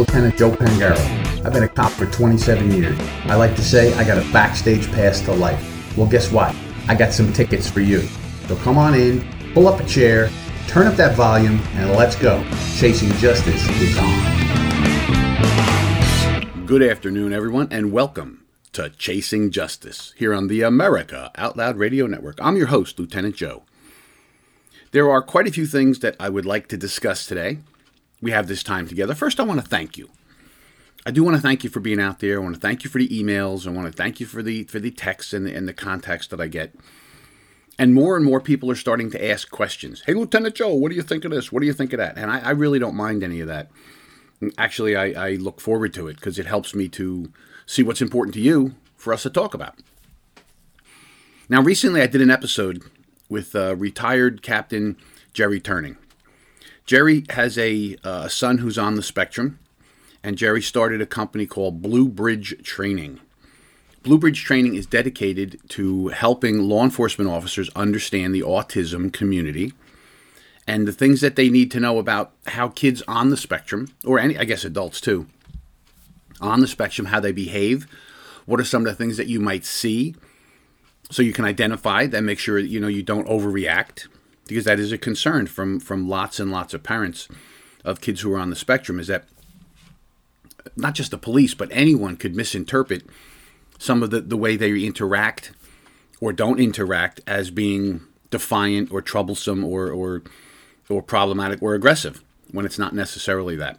Lieutenant Joe Pangaro. I've been a cop for 27 years. I like to say I got a backstage pass to life. Well, guess what? I got some tickets for you. So come on in, pull up a chair, turn up that volume, and let's go. Chasing Justice is on. Good afternoon, everyone, and welcome to Chasing Justice here on the America Out Loud Radio Network. I'm your host, Lieutenant Joe. There are quite a few things that I would like to discuss today. We have this time together. First, I want to thank you. I do want to thank you for being out there. I want to thank you for the emails. I want to thank you for the texts and the contacts that I get. And more people are starting to ask questions. Hey, Lieutenant Joe, what do you think of this? What do you think of that? And I really don't mind any of that. Actually, I look forward to it because it helps me to see what's important to you for us to talk about. Now, recently I did an episode with retired Captain Jerry Turning. Jerry has a son who's on the spectrum, and Jerry started a company called Blue Bridge Training. Blue Bridge Training is dedicated to helping law enforcement officers understand the autism community and the things that they need to know about how kids on the spectrum, or I guess adults too, on the spectrum, how they behave. What are some of the things that you might see so you can identify them, make sure that you don't overreact, because that is a concern from lots and lots of parents of kids who are on the spectrum, is that not just the police, but anyone could misinterpret some of the way they interact or don't interact as being defiant or troublesome or problematic or aggressive, when it's not necessarily that.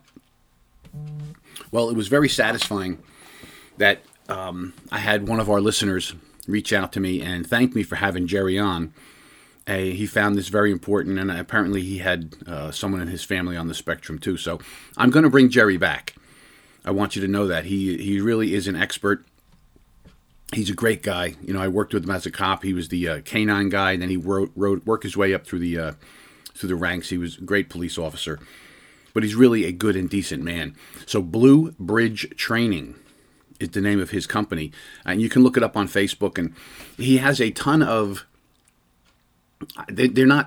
Well, it was very satisfying that I had one of our listeners reach out to me and thank me for having Jerry on. He found this very important, and apparently he had someone in his family on the spectrum too. So I'm going to bring Jerry back. I want you to know that he really is an expert. He's a great guy. I worked with him as a cop. He was the canine guy, and then he worked his way up through the ranks. He was a great police officer, but he's really a good and decent man. So Blue Bridge Training is the name of his company, and you can look it up on Facebook. And he has a ton of. They're not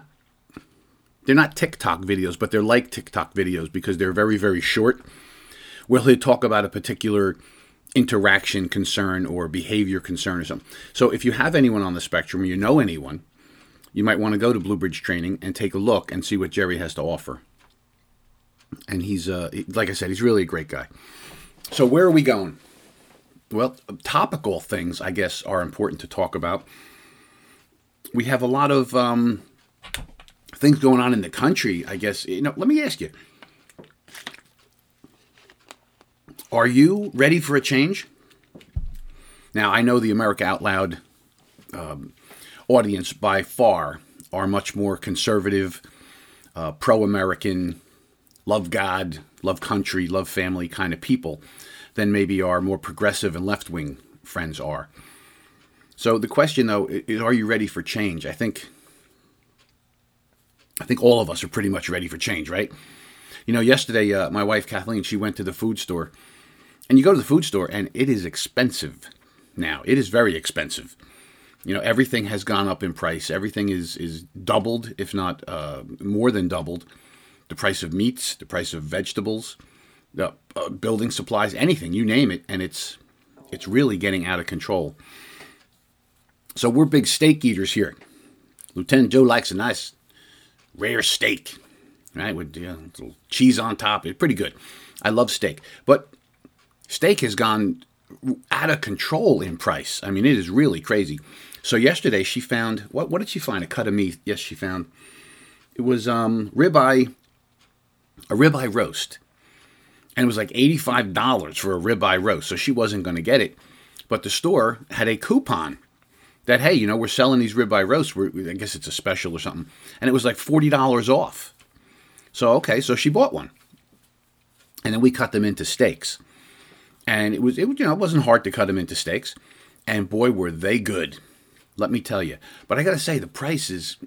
TikTok videos, but they're like TikTok videos because they're very, very short. Where he'll talk about a particular interaction concern or behavior concern or something. So if you have anyone on the spectrum, or you know anyone, you might want to go to Blue Bridge Training and take a look and see what Jerry has to offer. And he's, like I said, he's really a great guy. So where are we going? Well, topical things, I guess, are important to talk about. We have a lot of things going on in the country, I guess. Let me ask you. Are you ready for a change? Now, I know the America Out Loud audience by far are much more conservative, pro-American, love God, love country, love family kind of people than maybe our more progressive and left-wing friends are. So the question, though, is, are you ready for change? I think all of us are pretty much ready for change, right? Yesterday, my wife, Kathleen, she went to the food store. And you go to the food store, and it is expensive now. It is very expensive. Everything has gone up in price. Everything is doubled, if not more than doubled. The price of meats, the price of vegetables, the building supplies, anything, you name it, and it's really getting out of control. So we're big steak eaters here. Lieutenant Joe likes a nice, rare steak, right, with little cheese on top. It's pretty good. I love steak, but steak has gone out of control in price. I mean, it is really crazy. So yesterday she found, what did she find? A cut of meat. Yes, she found. It was a ribeye roast. And it was like $85 for a ribeye roast. So she wasn't going to get it. But the store had a coupon that, hey, we're selling these ribeye roasts. I guess it's a special or something. And it was like $40 off. So, okay, so she bought one. And then we cut them into steaks. And it wasn't hard to cut them into steaks. And boy, were they good. Let me tell you. But I got to say, the price is,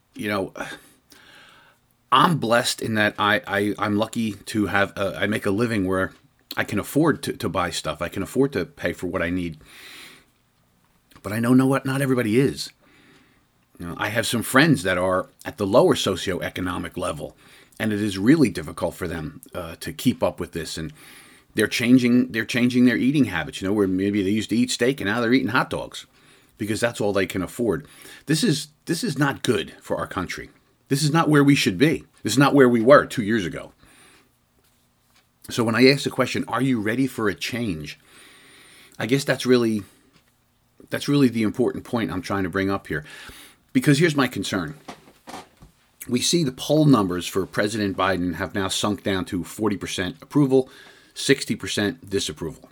I'm blessed in that I'm lucky to have, I make a living where I can afford to buy stuff. I can afford to pay for what I need. But I know not everybody is. I have some friends that are at the lower socioeconomic level, and it is really difficult for them to keep up with this. And they're changing their eating habits. Where maybe they used to eat steak and now they're eating hot dogs because that's all they can afford. This is not good for our country. This is not where we should be. This is not where we were 2 years ago. So when I ask the question, are you ready for a change? I guess that's really the important point I'm trying to bring up here. Because here's my concern. We see the poll numbers for President Biden have now sunk down to 40% approval, 60% disapproval.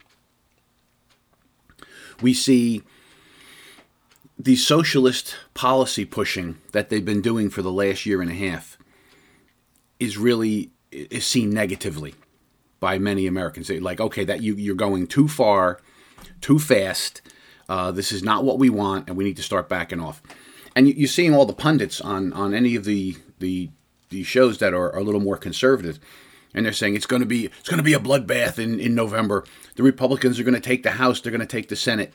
We see the socialist policy pushing that they've been doing for the last year and a half is seen negatively by many Americans. They're like, okay, that you're going too far, too fast. This is not what we want, and we need to start backing off. And you're seeing all the pundits on any of the shows that are a little more conservative, and they're saying it's going to be a bloodbath in November. The Republicans are going to take the House. They're going to take the Senate.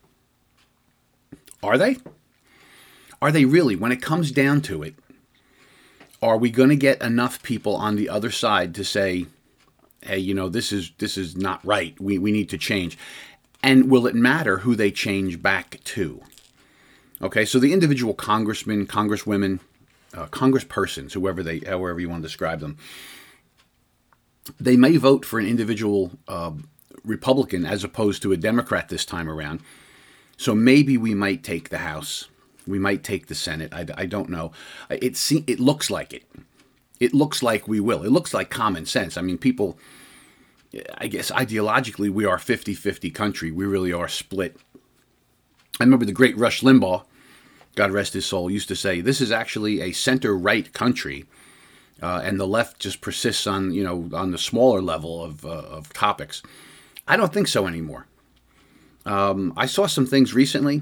Are they? Are they really? When it comes down to it, are we going to get enough people on the other side to say, hey, this is not right. We need to change. And will it matter who they change back to? Okay, so the individual congressmen, congresswomen, congresspersons, however you want to describe them, they may vote for an individual Republican as opposed to a Democrat this time around. So maybe we might take the House. We might take the Senate. I don't know. It looks like it. It looks like we will. It looks like common sense. I mean, people, I guess ideologically, we are a 50-50 country. We really are split. I remember the great Rush Limbaugh, God rest his soul, used to say, this is actually a center-right country, and the left just persists on the smaller level of topics. I don't think so anymore. I saw some things recently,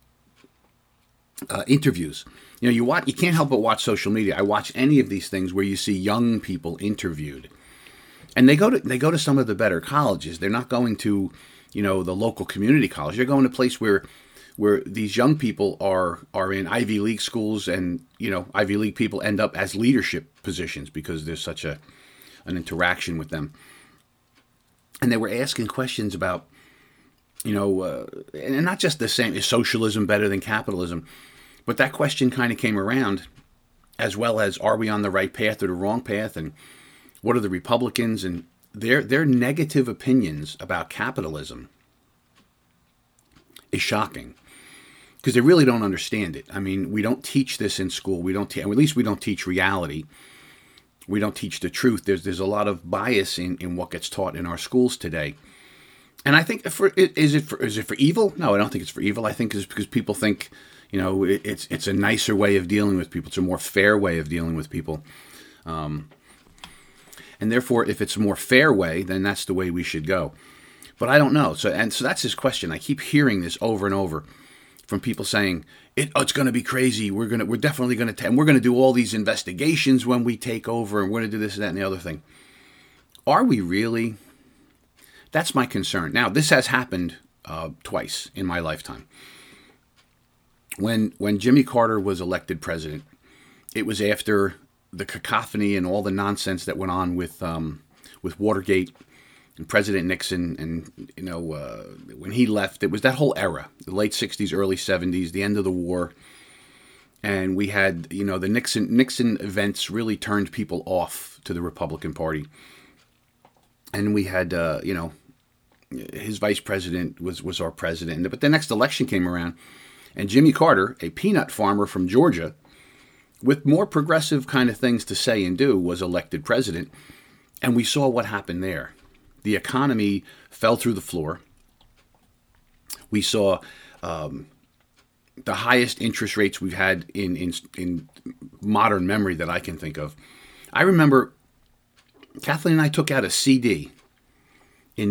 interviews. You can't help but watch social media. I watch any of these things where you see young people interviewed, and they go to some of the better colleges. They're not going to, the local community college. They're going to a place where these young people are in Ivy League schools, and Ivy League people end up as leadership positions because there's such an interaction with them. And they were asking questions about, and not just the same, is socialism better than capitalism? But that question kind of came around, as well as, are we on the right path or the wrong path? And what are the Republicans? And their negative opinions about capitalism is shocking, because they really don't understand it. I mean, we don't teach this in school. At least we don't teach reality. We don't teach the truth. There's a lot of bias in what gets taught in our schools today. And I think is it for evil? No, I don't think it's for evil. I think it's because people think, it's a nicer way of dealing with people. It's a more fair way of dealing with people. And therefore, if it's a more fair way, then that's the way we should go. But I don't know. So that's his question. I keep hearing this over and over from people saying, it's going to be crazy. We're definitely going to, and we're going to do all these investigations when we take over, and we're going to do this, that, and the other thing. Are we really? That's my concern. Now, this has happened twice in my lifetime. When Jimmy Carter was elected president, it was after the cacophony and all the nonsense that went on with Watergate and President Nixon, and when he left, it was that whole era, the late 60s, early 70s, the end of the war, and we had the Nixon events really turned people off to the Republican Party, and we had his vice president was our president, but the next election came around, and Jimmy Carter, a peanut farmer from Georgia, with more progressive kind of things to say and do, was elected president, and we saw what happened there. The economy fell through the floor. We saw the highest interest rates we've had in modern memory that I can think of. I remember Kathleen and I took out a CD in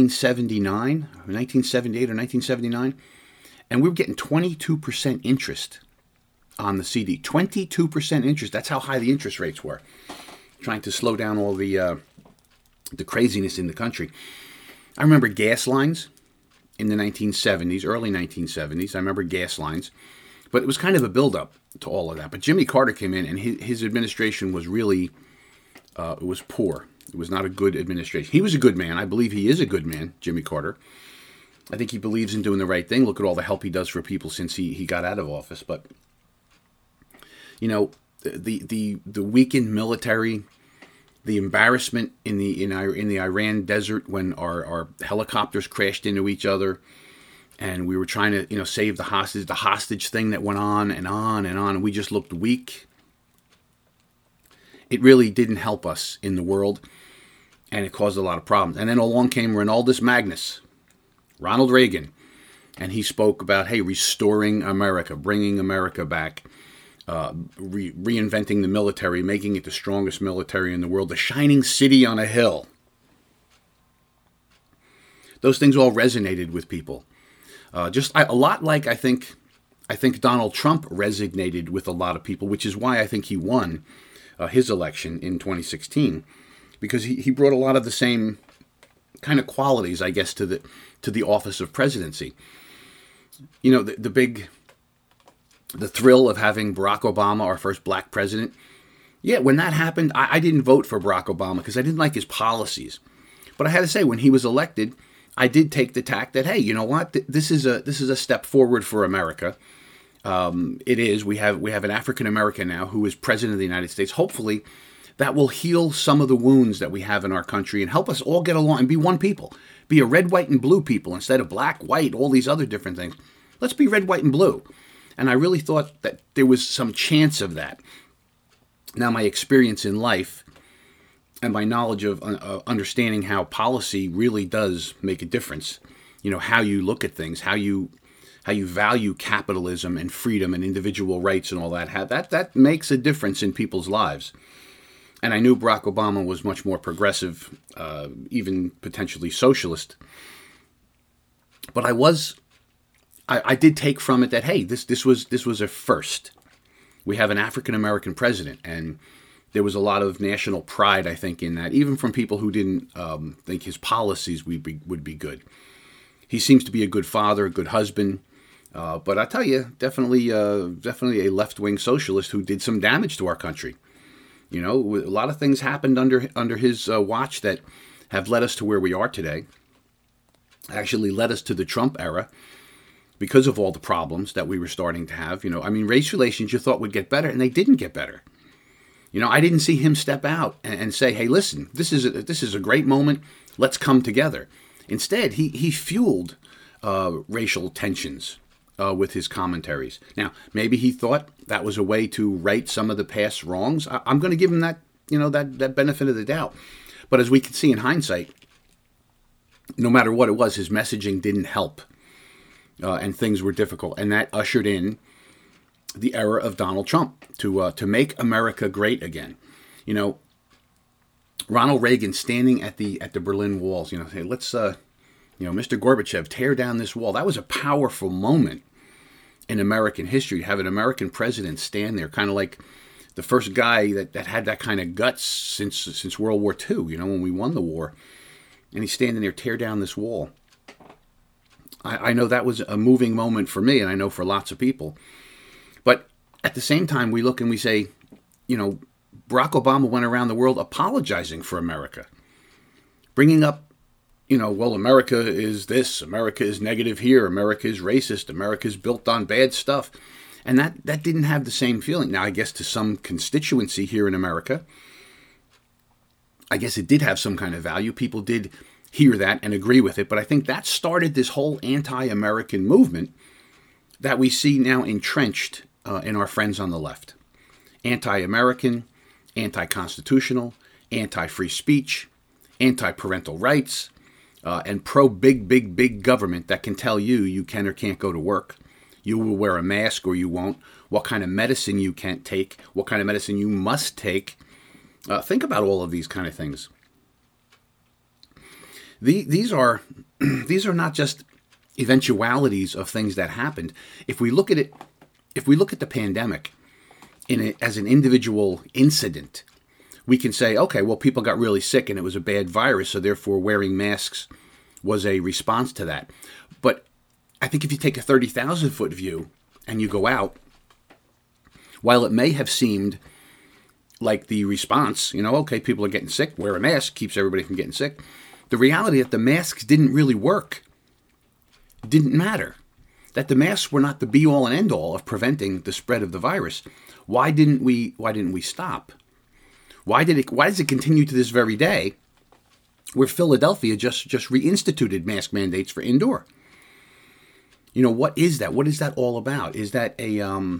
1978 or 1979, and we were getting 22% interest on the CD. 22% interest. That's how high the interest rates were. Trying to slow down all the craziness in the country. I remember gas lines in the 1970s, early 1970s. I remember gas lines, but it was kind of a buildup to all of that. But Jimmy Carter came in, and his administration was really It was poor. It was not a good administration. He was a good man. I believe he is a good man, Jimmy Carter. I think he believes in doing the right thing. Look at all the help he does for people since he got out of office. But, you know, the weakened military, the embarrassment in the Iran desert when our helicopters crashed into each other, and we were trying to save the hostage thing that went on and on and on, and we just looked weak. It really didn't help us in the world, and it caused a lot of problems. And then along came Ronaldus Magnus, Ronald Reagan, and he spoke about, hey, restoring America, bringing America back, reinventing the military, making it the strongest military in the world, the shining city on a hill. Those things all resonated with people. Just a lot like I think Donald Trump resonated with a lot of people, which is why I think he won his election in 2016, because he brought a lot of the same kind of qualities, I guess, to the office of presidency. You know, the thrill of having Barack Obama, our first black president. Yeah, when that happened, I didn't vote for Barack Obama because I didn't like his policies. But I had to say, when he was elected, I did take the tack that, hey, you know what? This is a step forward for America. It is. We have an African American now who is president of the United States. Hopefully, that will heal some of the wounds that we have in our country and help us all get along and be one people. Be a red, white, and blue people instead of black, white, all these other different things. Let's be red, white, and blue. And I really thought that there was some chance of that. Now, my experience in life and my knowledge of understanding how policy really does make a difference, you know, how you look at things, how you value capitalism and freedom and individual rights and all that makes a difference in people's lives. And I knew Barack Obama was much more progressive, even potentially socialist. But I did take from it that, hey, this was a first. We have an African American president, and there was a lot of national pride, I think, in that, even from people who didn't think his policies would be good. He seems to be a good father, a good husband, but I tell you, definitely a left-wing socialist who did some damage to our country. You know, a lot of things happened under his watch that have led us to where we are today. Actually led us to the Trump era because of all the problems that we were starting to have. You know, I mean, race relations you thought would get better, and they didn't get better. You know, I didn't see him step out and say, hey, listen, this is a great moment. Let's come together. Instead, he fueled racial tensions with his commentaries. Now, maybe he thought that was a way to right some of the past wrongs. I'm going to give him that, that benefit of the doubt. But as we can see in hindsight, no matter what it was, his messaging didn't help, and things were difficult, and that ushered in the era of Donald Trump to make America great again. You know, Ronald Reagan standing at the Berlin walls, say, let's, Mr. Gorbachev, tear down this wall. That was a powerful moment in American history, to have an American president stand there, kind of like the first guy that had that kind of guts since World War II, when we won the war. And he's standing there, tear down this wall. I know that was a moving moment for me, and I know for lots of people. But at the same time, we look and we say, Barack Obama went around the world apologizing for America, bringing up, well, America is this, America is negative here, America is racist, America is built on bad stuff. And that didn't have the same feeling. Now, I guess to some constituency here in America, I guess it did have some kind of value. People did hear that and agree with it. But I think that started this whole anti-American movement that we see now entrenched in our friends on the left. Anti-American, anti-constitutional, anti-free speech, anti-parental rights, and pro-big government that can tell you can or can't go to work. You will wear a mask or you won't. What kind of medicine you can't take. What kind of medicine you must take. Think about all of these kind of things. These are not just eventualities of things that happened. If we look at it, if we look at the pandemic as an individual incident, we can say, okay, well, people got really sick and it was a bad virus, so therefore wearing masks was a response to that. But I think if you take a 30,000-foot view and you go out, while it may have seemed like the response, okay, people are getting sick, wear a mask, keeps everybody from getting sick. The reality that the masks didn't really work. It didn't matter. That the masks were not the be-all and end-all of preventing the spread of the virus. Why didn't we stop? Why does it continue to this very day where Philadelphia just reinstituted mask mandates for indoor? What is that? What is that all about? Is that a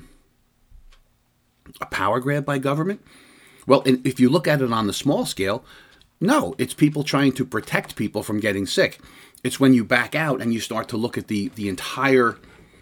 power grab by government? Well, if you look at it on the small scale, no, it's people trying to protect people from getting sick. It's when you back out and you start to look at the entire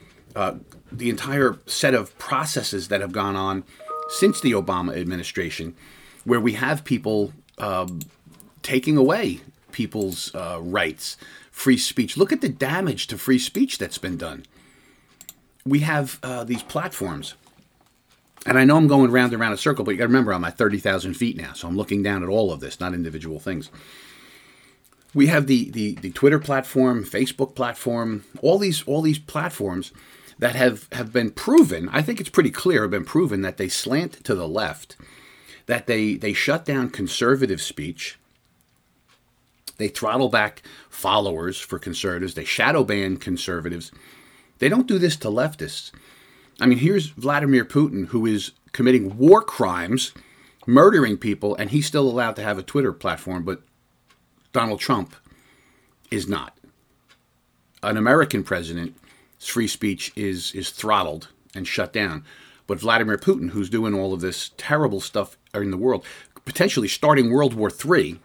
set of processes that have gone on since the Obama administration, where we have people taking away people's rights, free speech. Look at the damage to free speech that's been done. We have these platforms. And I know I'm going round and round a circle, but you got to remember I'm at 30,000 feet now, so I'm looking down at all of this, not individual things. We have the Twitter platform, Facebook platform, all these platforms that have been proven. I think it's pretty clear, have been proven that they slant to the left, that they shut down conservative speech, they throttle back followers for conservatives, they shadow ban conservatives. They don't do this to leftists. I mean, here's Vladimir Putin, who is committing war crimes, murdering people, and he's still allowed to have a Twitter platform, but Donald Trump is not. An American president's free speech is throttled and shut down. But Vladimir Putin, who's doing all of this terrible stuff in the world, potentially starting World War III,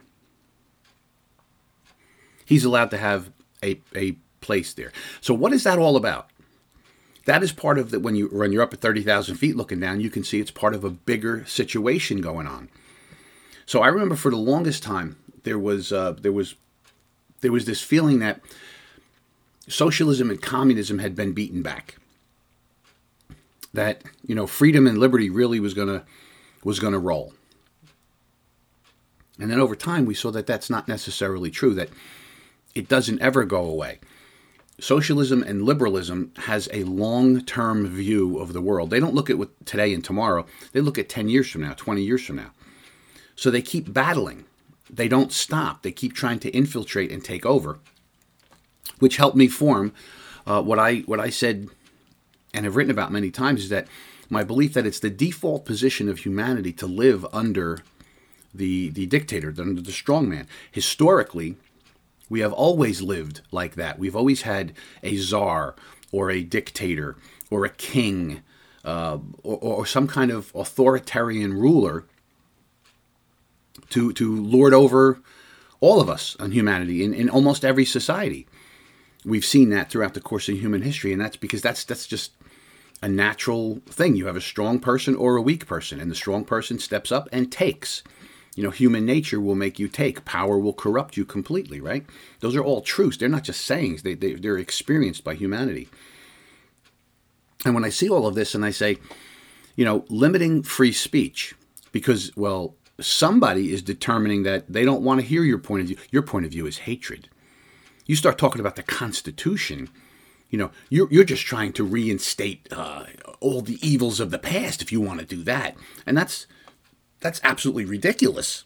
he's allowed to have a place there. So what is that all about? That is part of when you're up at 30,000 feet looking down, you can see it's part of a bigger situation going on. So I remember for the longest time, there was this feeling that socialism and communism had been beaten back. That, freedom and liberty really was gonna roll. And then over time, we saw that that's not necessarily true, that it doesn't ever go away. Socialism and liberalism has a long-term view of the world. They don't look at today and tomorrow. They look at 10 years from now, 20 years from now. So they keep battling. They don't stop. They keep trying to infiltrate and take over, which helped me form what I said and have written about many times, is that my belief that it's the default position of humanity to live under the dictator, under the strongman. Historically, we have always lived like that. We've always had a czar or a dictator or a king or some kind of authoritarian ruler to lord over all of us on humanity in almost every society. We've seen that throughout the course of human history, and that's because that's just a natural thing. You have a strong person or a weak person, and the strong person steps up and takes. Human nature will make you take. Power will corrupt you completely, right? Those are all truths. They're not just sayings. They're experienced by humanity. And when I see all of this and I say, limiting free speech because, well, somebody is determining that they don't want to hear your point of view. Your point of view is hatred. You start talking about the Constitution, you're just trying to reinstate all the evils of the past if you want to do that. And that's absolutely ridiculous.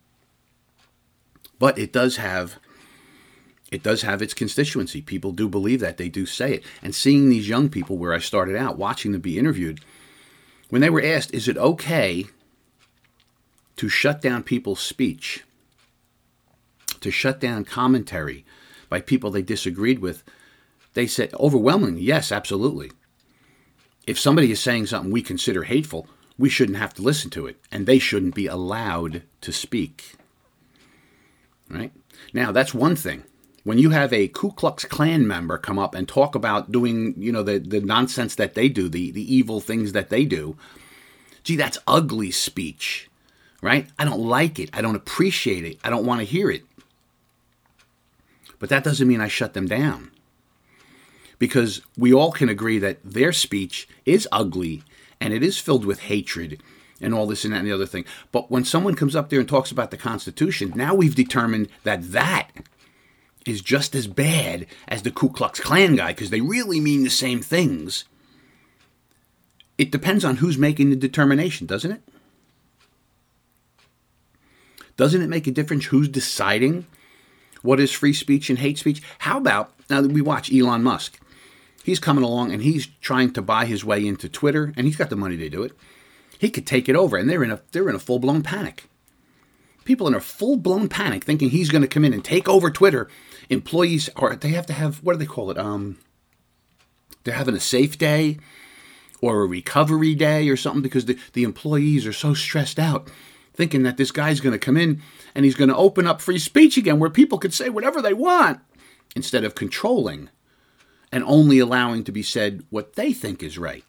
But it does have its constituency. People do believe that. They do say it. And seeing these young people where I started out, watching them be interviewed, when they were asked, is it okay to shut down people's speech, to shut down commentary by people they disagreed with, they said overwhelmingly, yes, absolutely. If somebody is saying something we consider hateful, we shouldn't have to listen to it, and they shouldn't be allowed to speak. Right? Now, that's one thing. When you have a Ku Klux Klan member come up and talk about doing, the nonsense that they do, the evil things that they do, gee, that's ugly speech, right? I don't like it. I don't appreciate it. I don't want to hear it. But that doesn't mean I shut them down. Because we all can agree that their speech is ugly and it is filled with hatred and all this and that and the other thing. But when someone comes up there and talks about the Constitution, now we've determined that is just as bad as the Ku Klux Klan guy because they really mean the same things. It depends on who's making the determination, doesn't it? Doesn't it make a difference who's deciding what is free speech and hate speech? How about, now that we watch Elon Musk, he's coming along and he's trying to buy his way into Twitter, and he's got the money to do it. He could take it over, and they're in a full-blown panic. People in a full-blown panic thinking he's going to come in and take over Twitter. Employees, or they have to have, what do they call it? They're having a safe day or a recovery day or something because the employees are so stressed out thinking that this guy's going to come in and he's going to open up free speech again where people could say whatever they want instead of controlling and only allowing to be said what they think is right.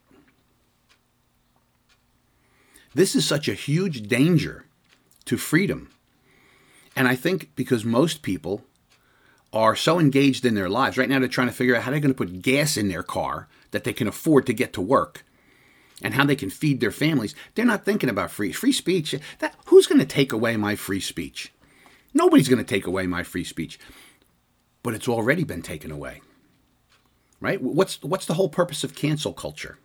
This is such a huge danger to freedom. And I think because most people are so engaged in their lives, right now they're trying to figure out how they're going to put gas in their car that they can afford to get to work and how they can feed their families. They're not thinking about free speech. Who's going to take away my free speech? Nobody's going to take away my free speech. But it's already been taken away. Right? What's the whole purpose of cancel culture?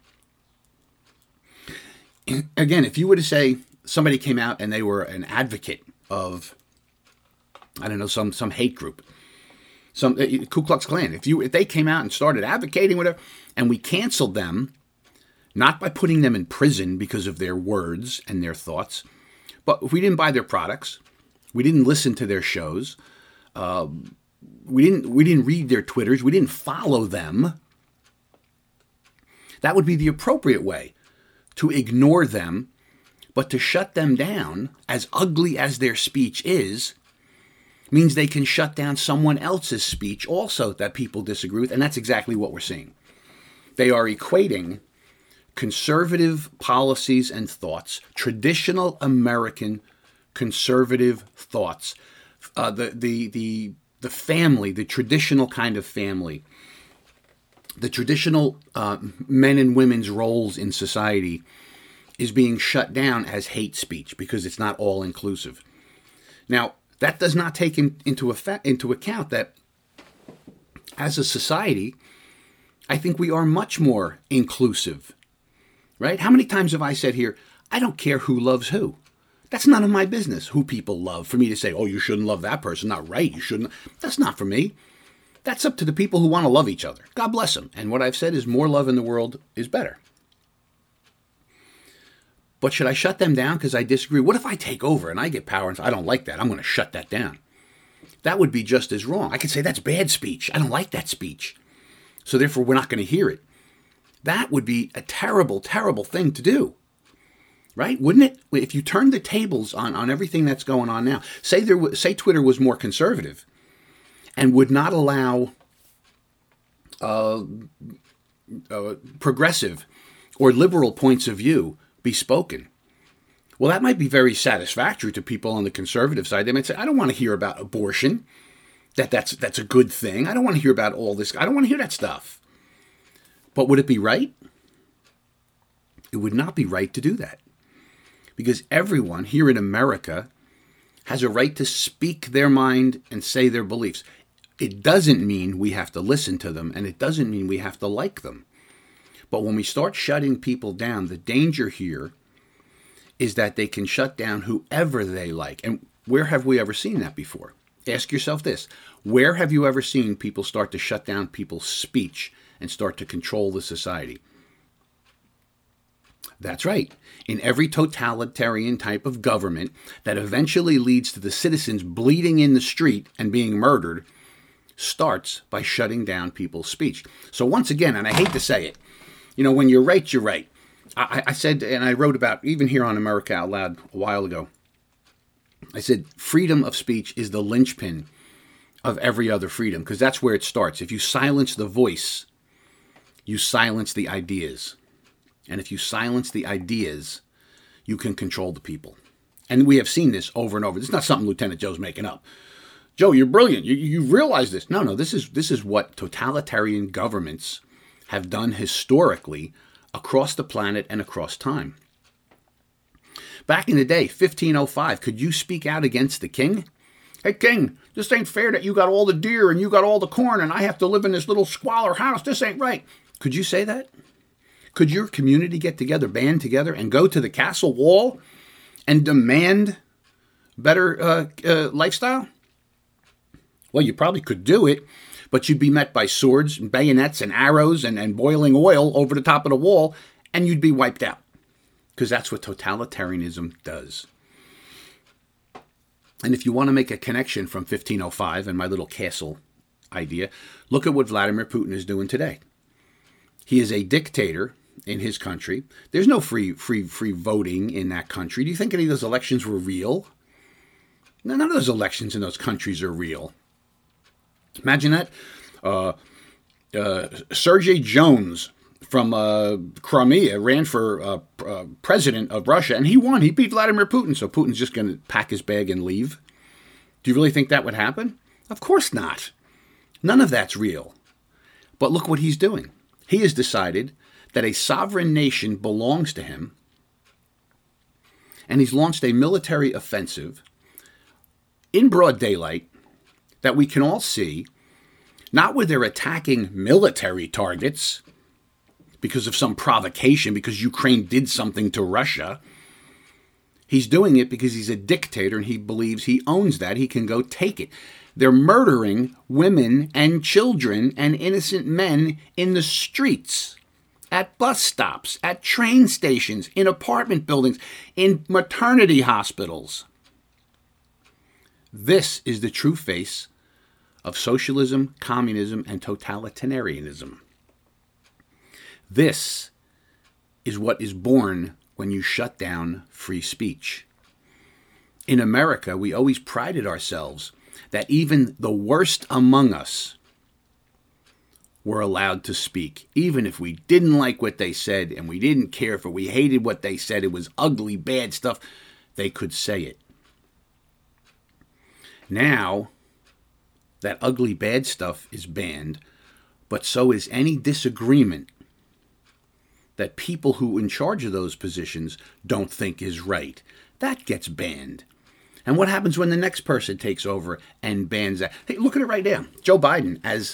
Again, if you were to say somebody came out and they were an advocate of, I don't know, some hate group, some Ku Klux Klan, if they came out and started advocating whatever, and we canceled them, not by putting them in prison because of their words and their thoughts, but if we didn't buy their products, we didn't listen to their shows, we didn't read their Twitters, we didn't follow them, that would be the appropriate way to ignore them. But to shut them down, as ugly as their speech is, means they can shut down someone else's speech also that people disagree with, and that's exactly what we're seeing. They are equating conservative policies and thoughts, traditional American conservative thoughts, the family, the traditional kind of family, the traditional men and women's roles in society is being shut down as hate speech because it's not all inclusive. Now, that does not take into account that as a society, I think we are much more inclusive, right? How many times have I said here, I don't care who loves who. That's none of my business who people love. For me to say, oh, you shouldn't love that person. Not right. You shouldn't. That's not for me. That's up to the people who want to love each other. God bless them. And what I've said is more love in the world is better. But should I shut them down because I disagree? What if I take over and I get power and say, I don't like that, I'm going to shut that down? That would be just as wrong. I could say that's bad speech. I don't like that speech. So therefore, we're not going to hear it. That would be a terrible, terrible thing to do. Right? Wouldn't it? If you turned the tables on everything that's going on now, say Twitter was more conservative and would not allow progressive or liberal points of view be spoken. Well, that might be very satisfactory to people on the conservative side. They might say, I don't want to hear about abortion, that's a good thing. I don't want to hear about all this. I don't want to hear that stuff. But would it be right? It would not be right to do that. Because everyone here in America has a right to speak their mind and say their beliefs. It doesn't mean we have to listen to them, and it doesn't mean we have to like them. But when we start shutting people down, the danger here is that they can shut down whoever they like. And where have we ever seen that before? Ask yourself this. Where have you ever seen people start to shut down people's speech and start to control the society? That's right. In every totalitarian type of government that eventually leads to the citizens bleeding in the street and being murdered starts by shutting down people's speech. So once again, and I hate to say it, when you're right, you're right. I said, and I wrote about, even here on America Out Loud a while ago, I said, freedom of speech is the linchpin of every other freedom, because that's where it starts. If you silence the voice, you silence the ideas. And if you silence the ideas, you can control the people. And we have seen this over and over. This is not something Lieutenant Joe's making up. Joe, you're brilliant. You realize this. No, this is what totalitarian governments have done historically across the planet and across time. Back in the day, 1505, could you speak out against the king? Hey, king, this ain't fair that you got all the deer and you got all the corn and I have to live in this little squalor house. This ain't right. Could you say that? Could your community get together, band together, and go to the castle wall and demand better lifestyle? Well, you probably could do it, but you'd be met by swords and bayonets and arrows and boiling oil over the top of the wall, and you'd be wiped out. Because that's what totalitarianism does. And if you want to make a connection from 1505 and my little castle idea, look at what Vladimir Putin is doing today. He is a dictator in his country. There's no free voting in that country. Do you think any of those elections were real? None of those elections in those countries are real. Imagine that. Sergei Jones from Crimea ran for president of Russia, and he won. He beat Vladimir Putin, so Putin's just going to pack his bag and leave. Do you really think that would happen? Of course not. None of that's real. But look what he's doing. He has decided that a sovereign nation belongs to him, and he's launched a military offensive in broad daylight that we can all see, not where they're attacking military targets because of some provocation, because Ukraine did something to Russia. He's doing it because he's a dictator and he believes he owns that. He can go take it. They're murdering women and children and innocent men in the streets, at bus stops, at train stations, in apartment buildings, in maternity hospitals. This is the true face of socialism, communism, and totalitarianism. This is what is born when you shut down free speech. In America, we always prided ourselves that even the worst among us were allowed to speak, even if we didn't like what they said and we didn't care if we hated what they said, it was ugly, bad stuff, they could say it. Now, that ugly, bad stuff is banned, but so is any disagreement that people who are in charge of those positions don't think is right. That gets banned. And what happens when the next person takes over and bans that? Hey, look at it right now. Joe Biden, as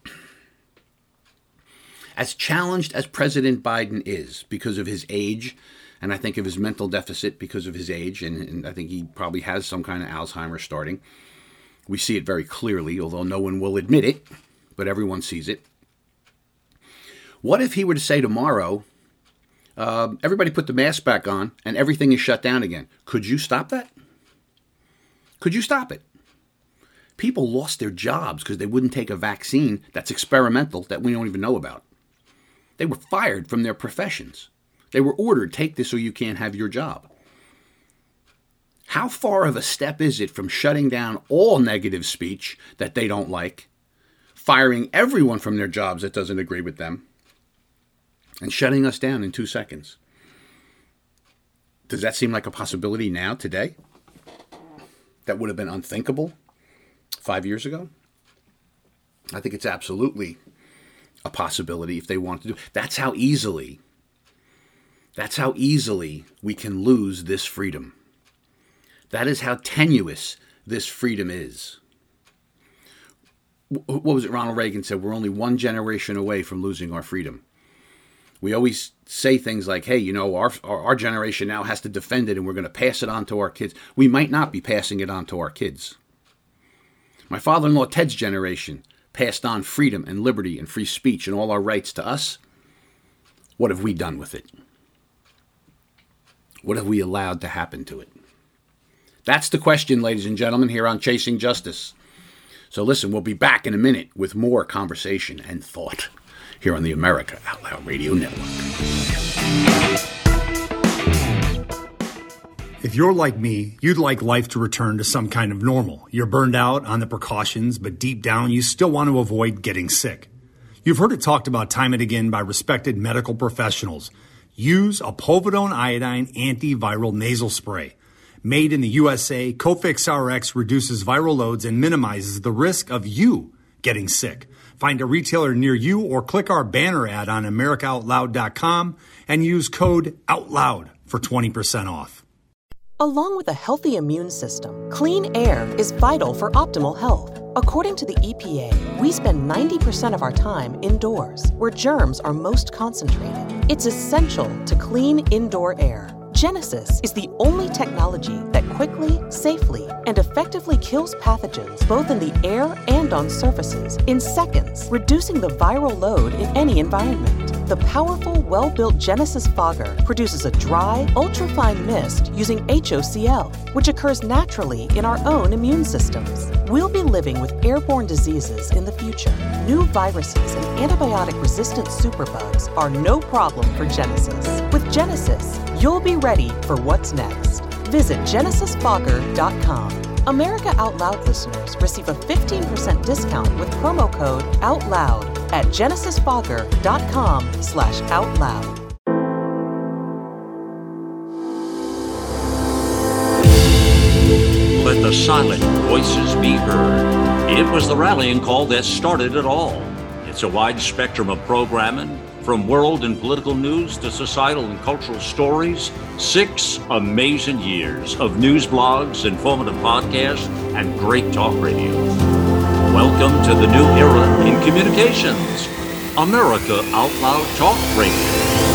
challenged as President Biden is because of his age, and I think of his mental deficit because of his age, and I think he probably has some kind of Alzheimer's starting. We see it very clearly, although no one will admit it, but everyone sees it. What if he were to say tomorrow, everybody put the mask back on and everything is shut down again? Could you stop that? Could you stop it? People lost their jobs because they wouldn't take a vaccine that's experimental that we don't even know about. They were fired from their professions. They were ordered, take this or you can't have your job. How far of a step is it from shutting down all negative speech that they don't like, firing everyone from their jobs that doesn't agree with them, and shutting us down in 2 seconds? Does that seem like a possibility now, today? That would have been unthinkable 5 years ago? I think it's absolutely a possibility if they want to do. That's how easily we can lose this freedom. That is how tenuous this freedom is. What was it Ronald Reagan said? We're only one generation away from losing our freedom. We always say things like, hey, you know, our generation now has to defend it and we're going to pass it on to our kids. We might not be passing it on to our kids. My father-in-law Ted's generation passed on freedom and liberty and free speech and all our rights to us. What have we done with it? What have we allowed to happen to it? That's the question, ladies and gentlemen, here on Chasing Justice. So listen, we'll be back in a minute with more conversation and thought here on the America Out Loud Radio Network. If you're like me, you'd like life to return to some kind of normal. You're burned out on the precautions, but deep down you still want to avoid getting sick. You've heard it talked about time and again by respected medical professionals. Use a povidone iodine antiviral nasal spray. Made in the USA, Cofix RX reduces viral loads and minimizes the risk of you getting sick. Find a retailer near you or click our banner ad on AmericaOutloud.com and use code OUTLOUD for 20% off. Along with a healthy immune system, clean air is vital for optimal health. According to the EPA, we spend 90% of our time indoors, where germs are most concentrated. It's essential to clean indoor air. Genesis is the only technology that quickly, safely, and effectively kills pathogens both in the air and on surfaces in seconds, reducing the viral load in any environment. The powerful, well-built Genesis fogger produces a dry, ultrafine mist using HOCl, which occurs naturally in our own immune systems. We'll be living with airborne diseases in the future. New viruses and antibiotic-resistant superbugs are no problem for Genesis. With Genesis, you'll be ready for what's next. Visit GenesisFogger.com. America Out Loud listeners receive a 15% discount with promo code OUTLOUD at GenesisFogger.com/OutLoud. Let the silent voices be heard. It was the rallying call that started it all. It's a wide spectrum of programming, from world and political news to societal and cultural stories. 6 amazing years of news blogs, informative podcasts, and great talk radio. Welcome to the new era in communications. America Out Loud Talk Radio.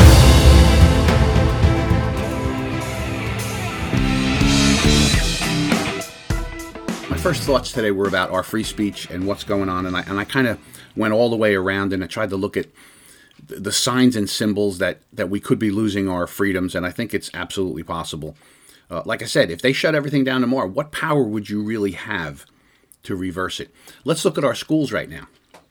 First thoughts today were about our free speech and what's going on, and I kind of went all the way around, and I tried to look at the signs and symbols that we could be losing our freedoms, and I think it's absolutely possible. Like I said, if they shut everything down tomorrow, what power would you really have to reverse it? Let's look at our schools right now.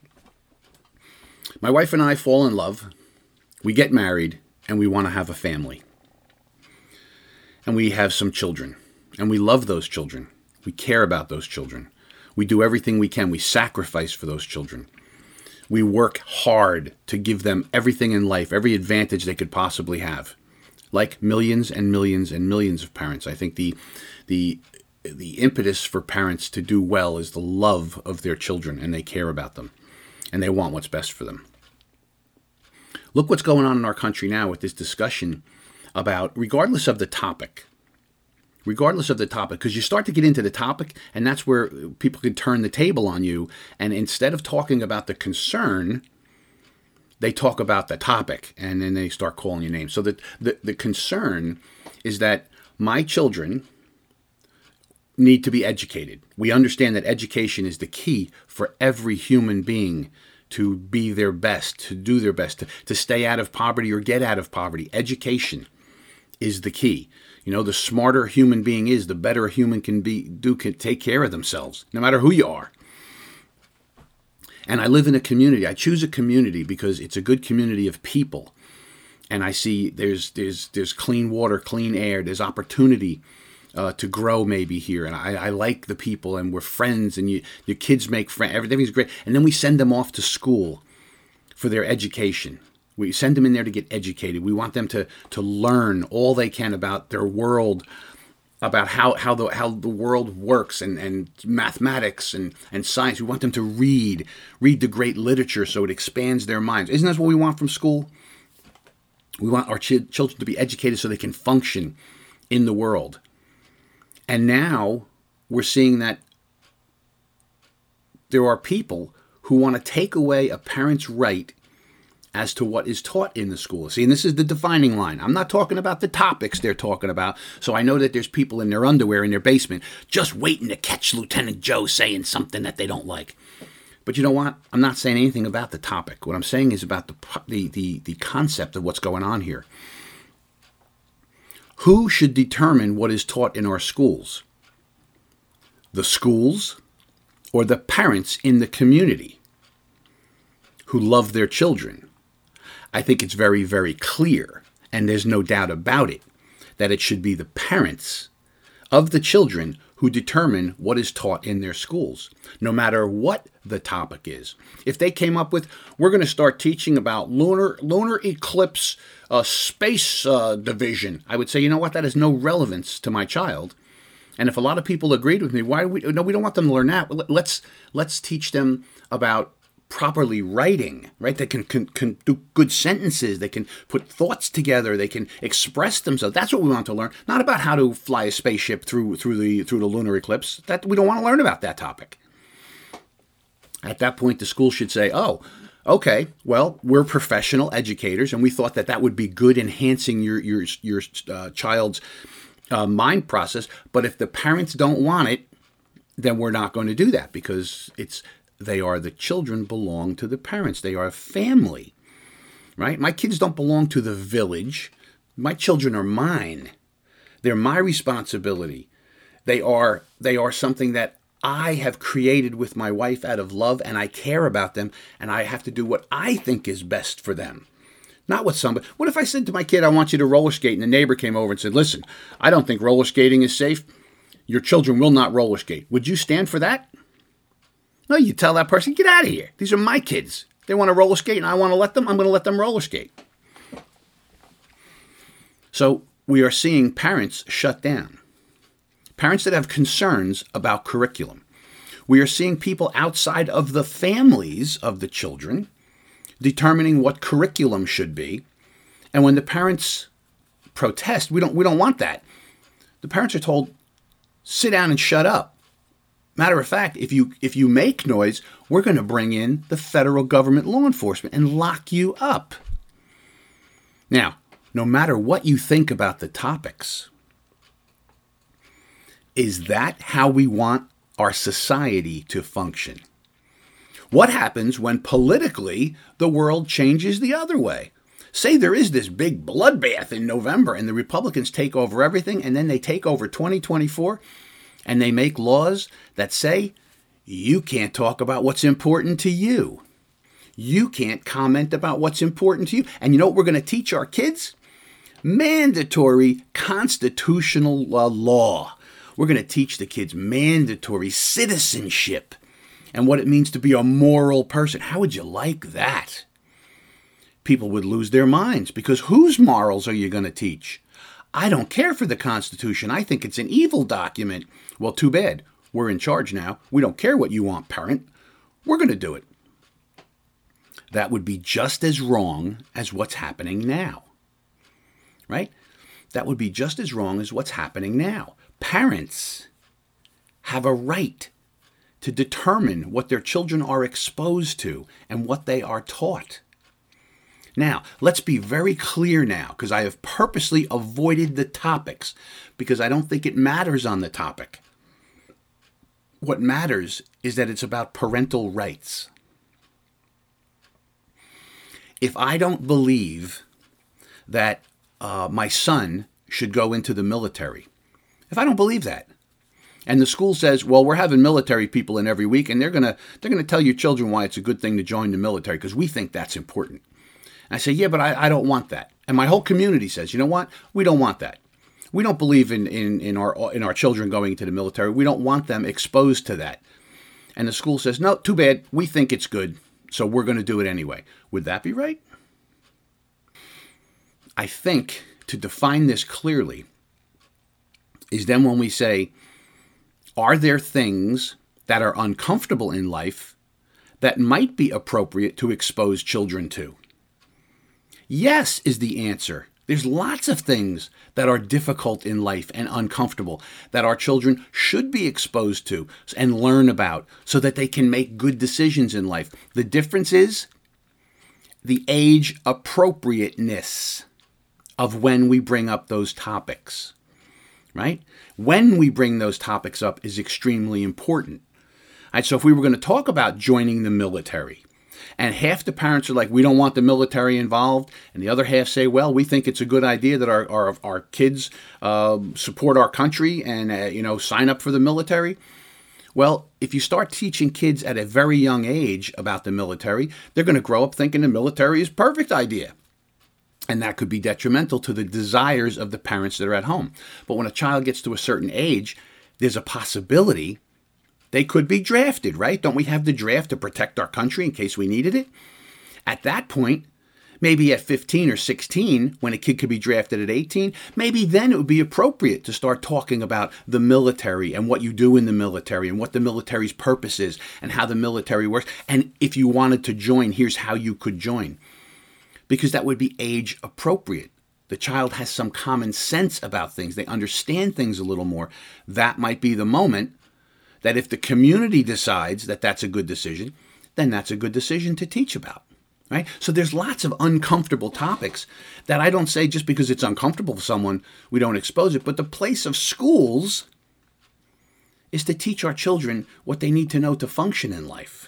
My wife and I fall in love, we get married, and we want to have a family. And we have some children, and we love those children. We care about those children. We do everything we can. We sacrifice for those children. We work hard to give them everything in life, every advantage they could possibly have. Like millions and millions and millions of parents. I think the impetus for parents to do well is the love of their children, and they care about them, and they want what's best for them. Look what's going on in our country now with this discussion about, regardless of the topic, because you start to get into the topic, and that's where people can turn the table on you, and instead of talking about the concern, they talk about the topic, and then they start calling you names. So the concern is that my children need to be educated. We understand that education is the key for every human being to be their best, to do their best, to stay out of poverty or get out of poverty. Education is the key. You know, the smarter a human being is, the better a human can take care of themselves, no matter who you are. And I live in a community. I choose a community because it's a good community of people. And I see there's clean water, clean air, there's opportunity to grow maybe here. And I like the people, and we're friends, and your kids make friends. Everything's great. And then we send them off to school for their education. We send them in there to get educated. We want them to learn all they can about their world, about how the world works, and mathematics and science. We want them to read the great literature so it expands their minds. Isn't that what we want from school? We want our children to be educated so they can function in the world. And now we're seeing that there are people who want to take away a parent's right as to what is taught in the school. See, and this is the defining line. I'm not talking about the topics they're talking about. So I know that there's people in their underwear in their basement just waiting to catch Lieutenant Joe saying something that they don't like. But you know what? I'm not saying anything about the topic. What I'm saying is about the concept of what's going on here. Who should determine what is taught in our schools? The schools or the parents in the community who love their children? I think it's very, very clear, and there's no doubt about it, that it should be the parents of the children who determine what is taught in their schools, no matter what the topic is. If they came up with, we're going to start teaching about lunar eclipse space division, I would say, you know what, that has no relevance to my child. And if a lot of people agreed with me, we don't want them to learn that. Let's teach them about properly writing, right? They can do good sentences. They can put thoughts together. They can express themselves. That's what we want to learn. Not about how to fly a spaceship through the lunar eclipse. That we don't want to learn about that topic. At that point, the school should say, Okay, well, we're professional educators, and we thought that that would be good, enhancing your child's mind process. But if the parents don't want it, then we're not going to do that, because the children belong to the parents. They are a family, right? My kids don't belong to the village. My children are mine. They're my responsibility. They are something that I have created with my wife out of love, and I care about them, and I have to do what I think is best for them. Not what somebody... What if I said to my kid, I want you to roller skate, and the neighbor came over and said, listen, I don't think roller skating is safe. Your children will not roller skate. Would you stand for that? No, you tell that person, get out of here. These are my kids. They want to roller skate, and I want to let them. I'm going to let them roller skate. So we are seeing parents shut down. Parents that have concerns about curriculum. We are seeing people outside of the families of the children determining what curriculum should be. And when the parents protest, we don't want that. The parents are told, sit down and shut up. Matter of fact, if you make noise, we're going to bring in the federal government law enforcement and lock you up. Now, no matter what you think about the topics, is that how we want our society to function? What happens when politically the world changes the other way? Say there is this big bloodbath in November and the Republicans take over everything, and then they take over 2024 and they make laws that say you can't talk about what's important to you. You can't comment about what's important to you. And you know what we're going to teach our kids? Mandatory constitutional law. We're going to teach the kids mandatory citizenship and what it means to be a moral person. How would you like that? People would lose their minds, because whose morals are you going to teach? I don't care for the Constitution. I think it's an evil document. Well, too bad. We're in charge now. We don't care what you want, parent. We're going to do it. That would be just as wrong as what's happening now. Right? That would be just as wrong as what's happening now. Parents have a right to determine what their children are exposed to and what they are taught. Now, let's be very clear now, because I have purposely avoided the topics because I don't think it matters on the topic. What matters is that it's about parental rights. If I don't believe that my son should go into the military, if I don't believe that, and the school says, well, we're having military people in every week, and they're gonna tell your children why it's a good thing to join the military because we think that's important. And I say, yeah, but I don't want that. And my whole community says, you know what? We don't want that. We don't believe in our children going to the military. We don't want them exposed to that. And the school says, no, too bad. We think it's good, so we're going to do it anyway. Would that be right? I think to define this clearly is then when we say, are there things that are uncomfortable in life that might be appropriate to expose children to? Yes is the answer. There's lots of things that are difficult in life and uncomfortable that our children should be exposed to and learn about so that they can make good decisions in life. The difference is the age appropriateness of when we bring up those topics, right? When we bring those topics up is extremely important. Right, so if we were going to talk about joining the military, and half the parents are like, we don't want the military involved, and the other half say, well, we think it's a good idea that our kids support our country and sign up for the military. Well, if you start teaching kids at a very young age about the military, they're going to grow up thinking the military is a perfect idea. And that could be detrimental to the desires of the parents that are at home. But when a child gets to a certain age, there's a possibility they could be drafted, right? Don't we have the draft to protect our country in case we needed it? At that point, maybe at 15 or 16, when a kid could be drafted at 18, maybe then it would be appropriate to start talking about the military and what you do in the military and what the military's purpose is and how the military works. And if you wanted to join, here's how you could join. Because that would be age appropriate. The child has some common sense about things. They understand things a little more. That might be the moment that if the community decides that that's a good decision, then that's a good decision to teach about. right? So there's lots of uncomfortable topics that I don't say just because it's uncomfortable for someone, we don't expose it. But the place of schools is to teach our children what they need to know to function in life.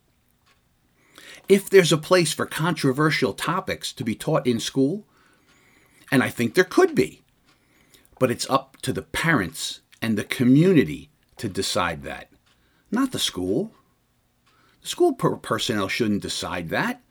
If there's a place for controversial topics to be taught in school, and I think there could be, but it's up to the parents and the community to decide that, not the school. The school personnel shouldn't decide that.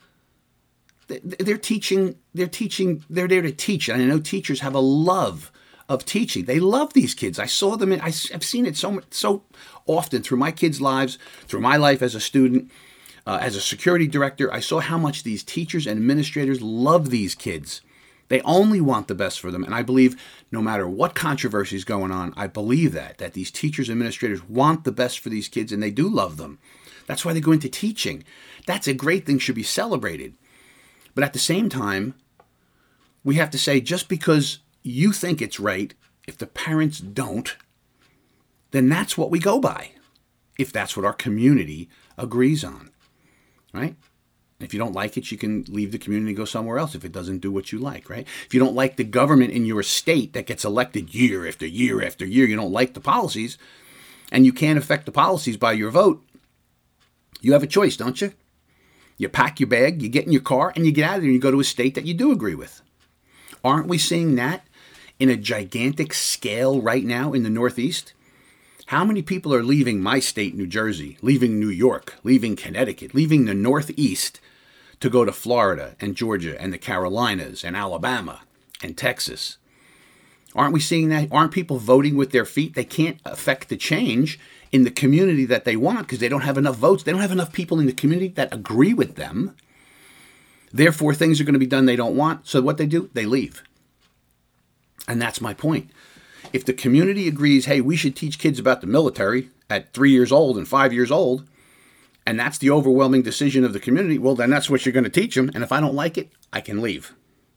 They're teaching, they're there to teach. And I know teachers have a love of teaching. They love these kids. I saw them, I've seen it so often through my kids' lives, through my life as a student, as a security director. I saw how much these teachers and administrators love these kids. They only want the best for them. And I believe no matter what controversy is going on, I believe that these teachers and administrators want the best for these kids, and they do love them. That's why they go into teaching. That's a great thing, should be celebrated. But at the same time, we have to say, just because you think it's right, if the parents don't, then that's what we go by, if that's what our community agrees on, right? If you don't like it, you can leave the community and go somewhere else if it doesn't do what you like, right? If you don't like the government in your state that gets elected year after year after year, you don't like the policies, and you can't affect the policies by your vote, you have a choice, don't you? You pack your bag, you get in your car, and you get out of there and you go to a state that you do agree with. Aren't we seeing that in a gigantic scale right now in the Northeast? How many people are leaving my state, New Jersey, leaving New York, leaving Connecticut, leaving the Northeast to go to Florida and Georgia and the Carolinas and Alabama and Texas? Aren't we seeing that? Aren't people voting with their feet? They can't affect the change in the community that they want because they don't have enough votes. They don't have enough people in the community that agree with them. Therefore, things are going to be done they don't want. So what they do, they leave. And that's my point. If the community agrees, hey, we should teach kids about the military at 3 years old and 5 years old, and that's the overwhelming decision of the community, well, then that's what you're going to teach them. And if I don't like it, I can leave.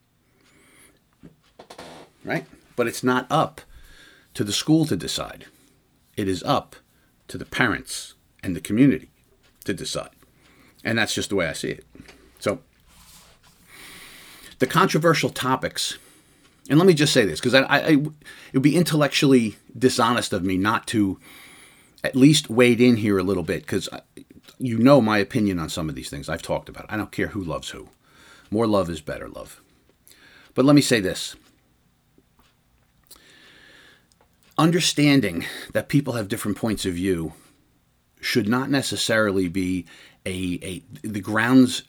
Right? But it's not up to the school to decide. It is up to the parents and the community to decide. And that's just the way I see it. So, the controversial topics, and let me just say this, because it would be intellectually dishonest of me not to at least wade in here a little bit, because you know my opinion on some of these things. I've talked about it. I don't care who loves who. More love is better love. But let me say this. Understanding that people have different points of view should not necessarily be the ground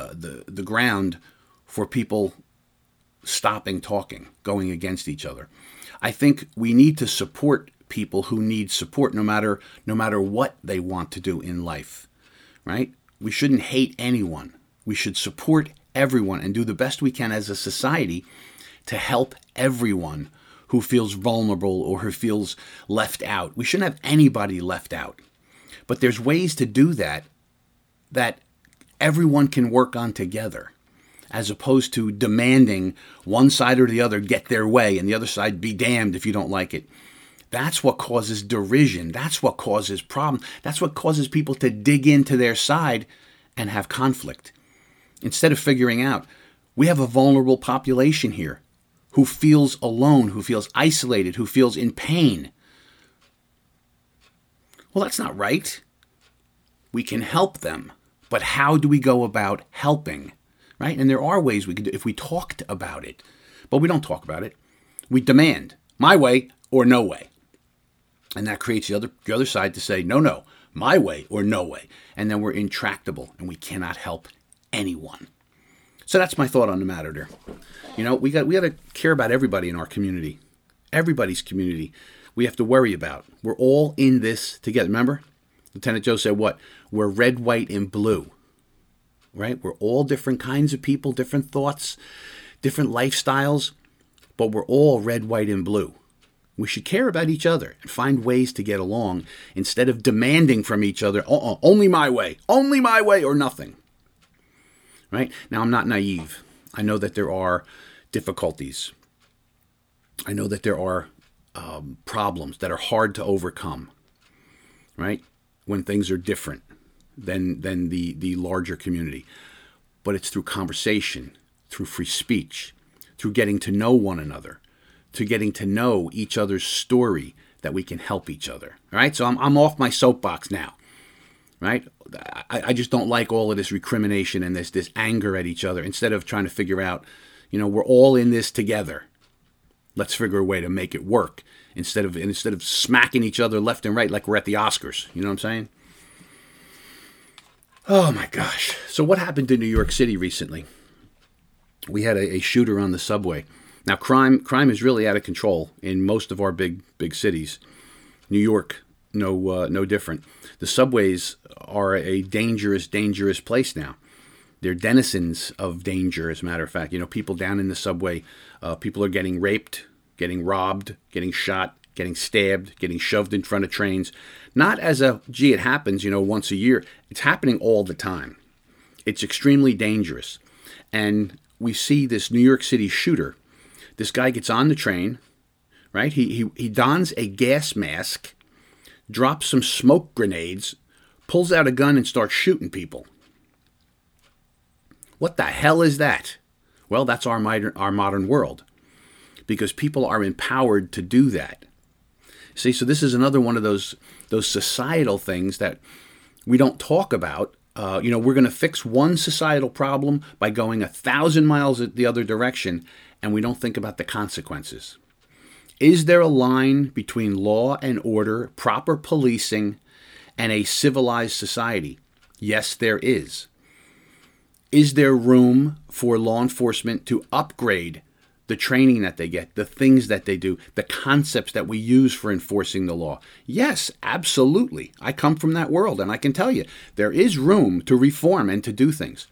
for people stopping talking, going against each other. I think we need to support people who need support no matter what they want to do in life, right? We shouldn't hate anyone. We should support everyone and do the best we can as a society to help everyone who feels vulnerable or who feels left out. We shouldn't have anybody left out. But there's ways to do that everyone can work on together, as opposed to demanding one side or the other get their way and the other side be damned if you don't like it. That's what causes derision. That's what causes problems. That's what causes people to dig into their side and have conflict. Instead of figuring out, we have a vulnerable population here who feels alone, who feels isolated, who feels in pain. Well, that's not right. We can help them, but how do we go about helping, right? And there are ways we can do if we talked about it, but we don't talk about it. We demand my way or no way. And that creates the other side to say, no, my way or no way. And then we're intractable and we cannot help anyone. So that's my thought on the matter there. You know, we got to care about everybody in our community. Everybody's community we have to worry about. We're all in this together. Remember? Lieutenant Joe said what? We're red, white, and blue. Right? We're all different kinds of people, different thoughts, different lifestyles, but we're all red, white, and blue. We should care about each other and find ways to get along instead of demanding from each other, only my way, or nothing. Right? Now, I'm not naive. I know that there are difficulties. I know that there are problems that are hard to overcome, right? When things are different than the larger community. but it's through conversation, through free speech, through getting to know one another, to getting to know each other's story, that we can help each other. All right, so I'm off my soapbox now. Right? I just don't like all of this recrimination and this anger at each other. Instead of trying to figure out, we're all in this together. Let's figure a way to make it work instead of smacking each other left and right like we're at the Oscars. You know what I'm saying? Oh my gosh. So what happened in New York City recently? We had a shooter on the subway. Now crime is really out of control in most of our big cities. New York, no different. The subways are a dangerous place now. They're denizens of danger, as a matter of fact. People down in the subway, people are getting raped, getting robbed, getting shot, getting stabbed, getting shoved in front of trains. Not as it happens, once a year. It's happening all the time. It's extremely dangerous. And we see this New York City shooter. This guy gets on the train, right? He dons a gas mask, drops some smoke grenades, pulls out a gun and starts shooting people. What the hell is that? Well, that's our modern world, because people are empowered to do that. See, so this is another one of those societal things that we don't talk about. We're going to fix one societal problem by going 1,000 miles the other direction, and we don't think about the consequences. Is there a line between law and order, proper policing, and a civilized society? Yes, there is. Is there room for law enforcement to upgrade the training that they get, the things that they do, the concepts that we use for enforcing the law? Yes, absolutely. I come from that world, and I can tell you, there is room to reform and to do things.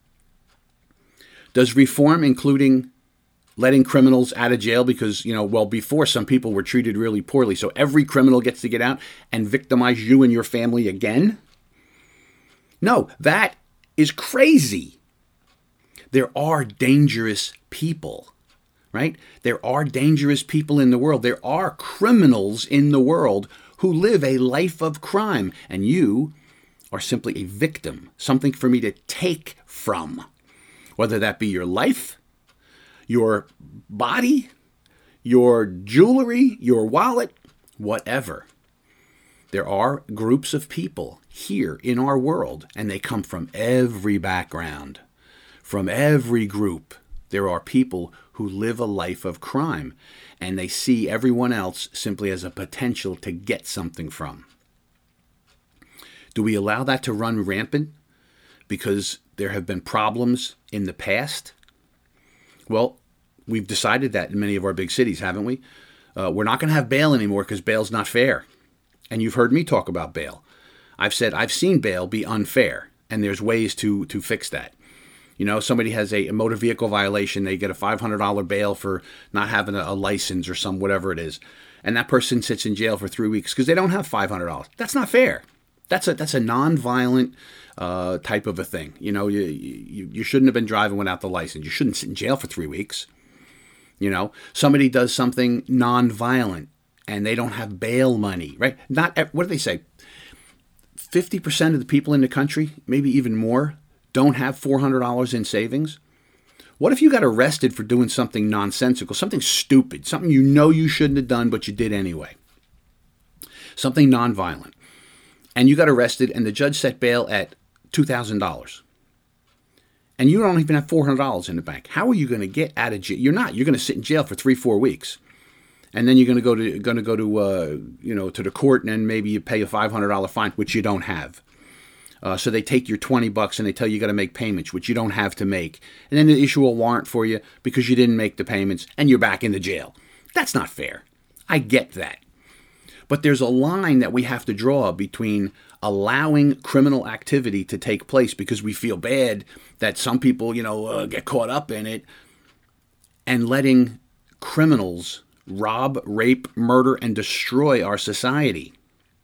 Does reform including letting criminals out of jail because, before some people were treated really poorly, so every criminal gets to get out and victimize you and your family again? No, that is crazy. There are dangerous people, right? There are dangerous people in the world. There are criminals in the world who live a life of crime, and you are simply a victim, something for me to take from, whether that be your life, your body, your jewelry, your wallet, whatever. There are groups of people here in our world, and they come from every background, from every group. There are people who live a life of crime, and they see everyone else simply as a potential to get something from. Do we allow that to run rampant because there have been problems in the past? Well, we've decided that in many of our big cities, haven't we? We're not going to have bail anymore because bail's not fair. And you've heard me talk about bail. I've said I've seen bail be unfair, and there's ways to fix that. Somebody has a motor vehicle violation, they get a $500 bail for not having a license or whatever it is, and that person sits in jail for 3 weeks because they don't have $500. That's not fair. That's a non-violent type of a thing. You shouldn't have been driving without the license. You shouldn't sit in jail for 3 weeks. Somebody does something non-violent and they don't have bail money, right? What do they say? 50% of the people in the country, maybe even more, don't have $400 in savings. What if you got arrested for doing something nonsensical, something stupid, something you shouldn't have done, but you did anyway? Something nonviolent. And you got arrested and the judge set bail at $2,000. And you don't even have $400 in the bank. How are you going to get out of jail? You're not. You're going to sit in jail for 3-4 weeks. And then you're going to go to the court, and then maybe you pay a $500 fine, which you don't have. So they take your $20 and they tell you got to make payments, which you don't have to make. And then they issue a warrant for you because you didn't make the payments, and you're back in the jail. That's not fair. I get that. But there's a line that we have to draw between allowing criminal activity to take place because we feel bad that some people, get caught up in it, and letting criminals rob, rape, murder, and destroy our society.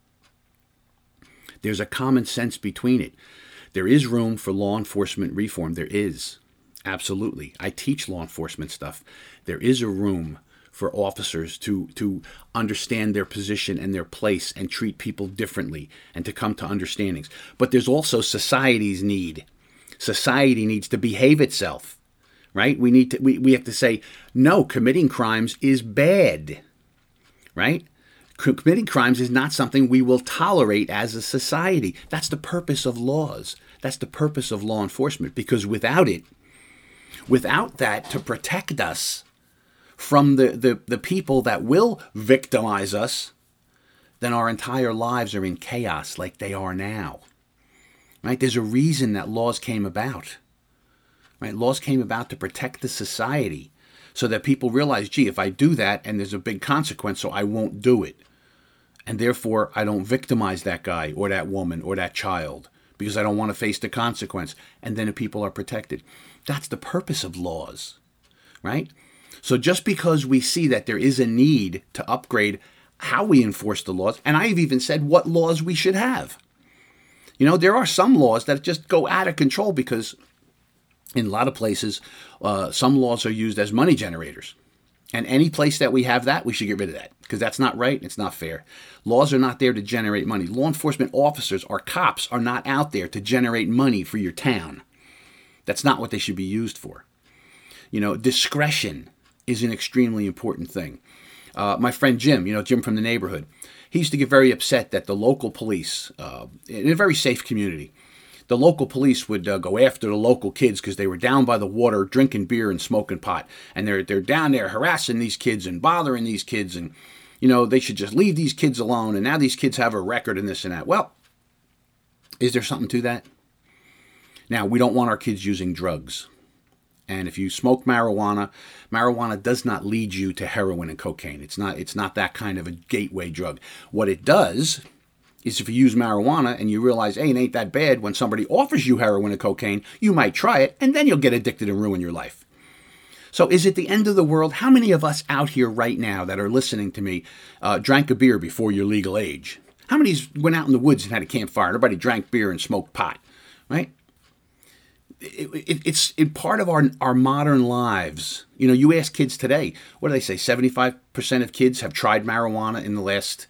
There's a common sense between it. There is room for law enforcement reform. There is. Absolutely. I teach law enforcement stuff. There is a room for officers to understand their position and their place and treat people differently and to come to understandings. But there's also society's need. Society needs to behave itself, right? We have to say, no, committing crimes is bad, right? Committing crimes is not something we will tolerate as a society. That's the purpose of laws. That's the purpose of law enforcement, because without that to protect us from the people that will victimize us, then our entire lives are in chaos like they are now. Right? There's a reason that laws came about. Right? Laws came about to protect the society so that people realize, gee, if I do that and there's a big consequence, so I won't do it. And therefore, I don't victimize that guy or that woman or that child because I don't want to face the consequence. And then the people are protected. That's the purpose of laws, right? So just because we see that there is a need to upgrade how we enforce the laws, and I've even said what laws we should have. You know, there are some laws that just go out of control because in a lot of places, some laws are used as money generators. And any place that we have that, we should get rid of that because that's not right. It's not fair. Laws are not there to generate money. Law enforcement officers or cops are not out there to generate money for your town. That's not what they should be used for. You know, discretion is an extremely important thing. My friend Jim, Jim from the neighborhood, he used to get very upset that the local police, in a very safe community, the local police would go after the local kids because they were down by the water drinking beer and smoking pot. And they're down there harassing these kids and bothering these kids. And, they should just leave these kids alone. And now these kids have a record and this and that. Well, is there something to that? Now, we don't want our kids using drugs. And if you smoke marijuana, marijuana does not lead you to heroin and cocaine. It's not that kind of a gateway drug. What it does is if you use marijuana and you realize, hey, it ain't that bad, when somebody offers you heroin and cocaine, you might try it, and then you'll get addicted and ruin your life. So is it the end of the world? How many of us out here right now that are listening to me drank a beer before your legal age? How many went out in the woods and had a campfire? Everybody drank beer and smoked pot, right? It's part of our modern lives. You ask kids today, what do they say? 75% of kids have tried marijuana in the last